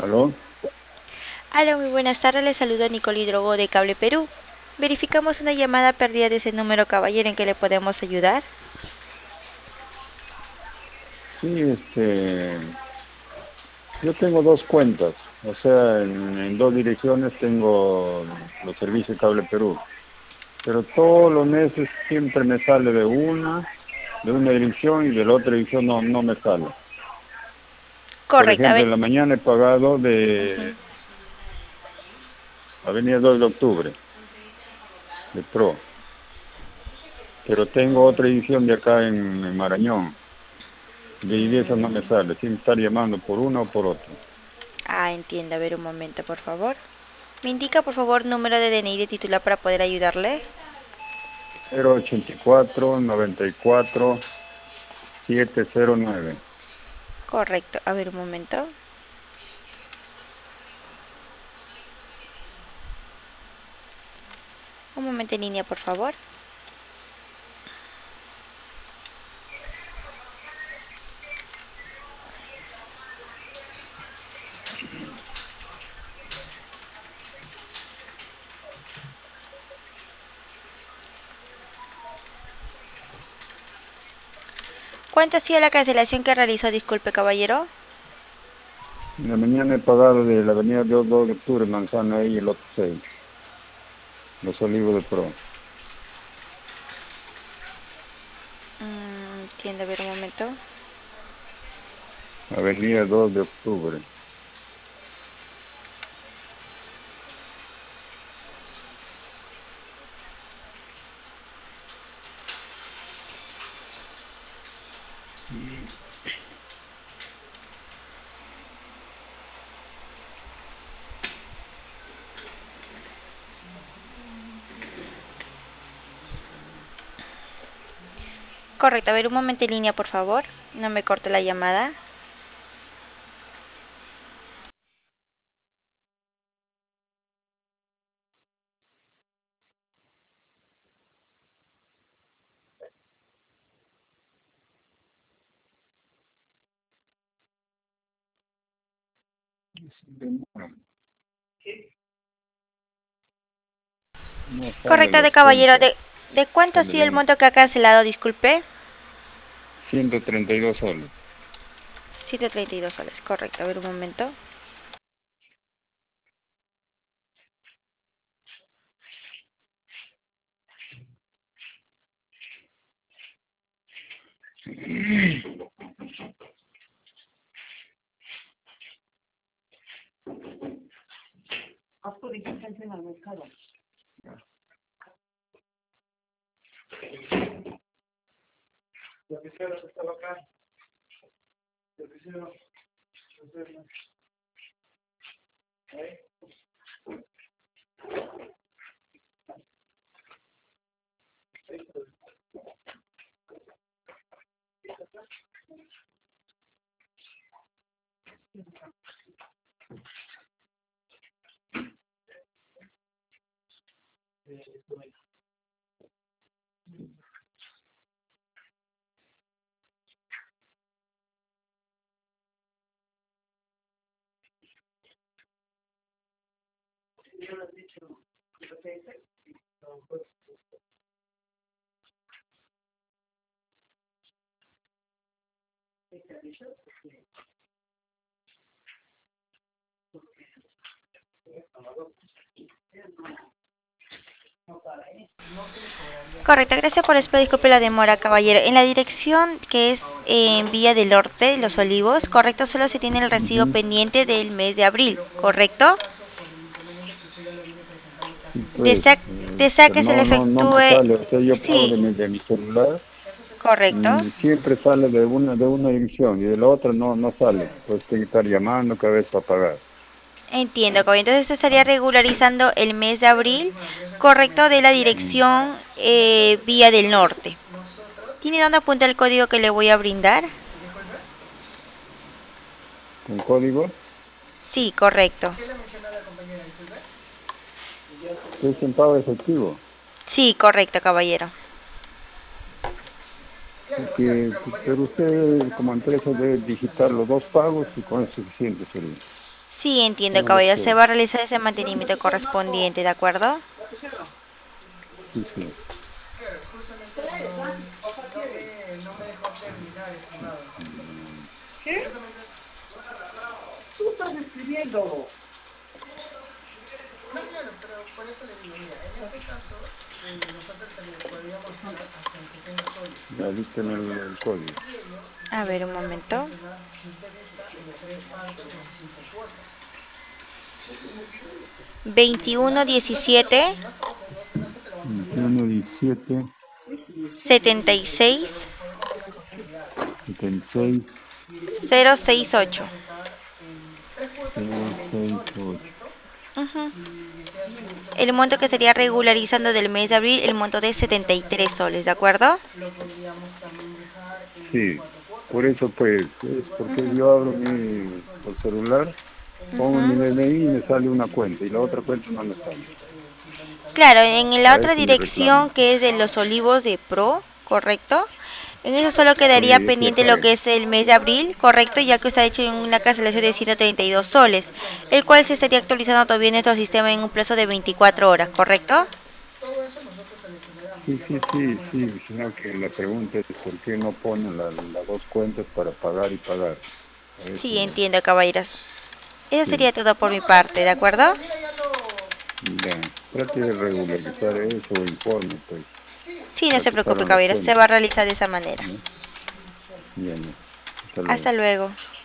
¿Aló? Hola, muy buenas tardes. Les saluda Nicole Hidrogo de Cable Perú. Verificamos una llamada perdida de ese número, caballero, en que le podemos ayudar. Sí, yo tengo dos cuentas, o sea, en dos direcciones tengo los servicios de Cable Perú, pero todos los meses siempre me sale de una dirección y de la otra dirección no me sale. Por Correcto, a ejemplo, ver. en la mañana he pagado Ujú. de Avenida 2 de Octubre, de Pro, pero tengo otra edición de acá en Marañón, de esa no me sale, sin estar llamando por una o por otra. Entiendo. A ver, un momento, por favor. ¿Me indica, por favor, número de DNI de titular para poder ayudarle? 084 94 709. Correcto. A ver, un momento. Un momento en línea, por favor. ¿Cuánto ha sido la cancelación que realizó? Disculpe, caballero. En la mañana he pagado de la avenida 2 de octubre, Manzana y el otro 6, Los Olivos de Pro. Entiendo. A ver, un momento. Avenida 2 de octubre. Correcto. A ver, un momento en línea, por favor. No me corte la llamada. No sale Correcto, las de caballero. cuentas, ¿De cuánto ha sale sido el bien. monto que ha cancelado? Disculpe. 132 soles. 132 soles, correcto. A ver, un momento. Correcto, gracias por esperar. Disculpe la demora, caballero. En la dirección que es en Villa del Norte, Los Olivos, correcto, solo se tiene el recibo Ujú. pendiente del mes de abril, ¿correcto? Sí, pues, Desea, desea pero que se le no me efectúe. sale. O sea, yo pago Sí, de mi celular correcto. y siempre sale de una dirección y de la otra no sale. Pues tengo que estar llamando cada vez para pagar. Entiendo, caballero. Entonces usted estaría regularizando el mes de abril, correcto, de la Mm. dirección Villa del Norte. ¿Tiene dónde apuntar el código que le voy a brindar? ¿Con código? Sí, correcto. Es en pago efectivo. Sí, correcto, caballero. Pero usted como empresa debe digitar los dos pagos y con eso es suficiente sería. Sí, entiendo, ¿Cómo lo caballero. Se puedo? va a realizar ese mantenimiento correspondiente, ¿de acuerdo? Sí, sí. Ya viste en el código. A ver, un momento. 21 17 21, 17, 76 76, 068. 068. Ujú. El monto que sería regularizando del mes de abril, el monto de 73 soles, ¿de acuerdo? Sí, por eso pues, es porque Ujú, yo abro mi por celular, pongo mi ujú. DNI y me sale una cuenta y la otra cuenta no me sale. Claro, en la A otra eso me dirección reclamo. que es de los Olivos de Pro, ¿correcto? En eso solo Sí, quedaría yo sí pendiente lo acabé. que es el mes de abril, ¿correcto? Ya que usted ha hecho una cancelación de 132 soles, el cual se estaría actualizando todavía en nuestro sistema en un plazo de 24 horas, ¿correcto? Sí, sí, sí, sí, sino que la pregunta es por qué no ponen las dos cuentas para pagar y pagar. A Sí, eso, entiendo, caballeros. Eso sí, sería todo por mi parte, ¿de acuerdo? ya, trate de regularizar eso o informe, pues, Sí, no para se que preocupe, salgan las caballeros, se cuentas, va a realizar de esa manera. ¿no? Bien, hasta luego. Hasta luego.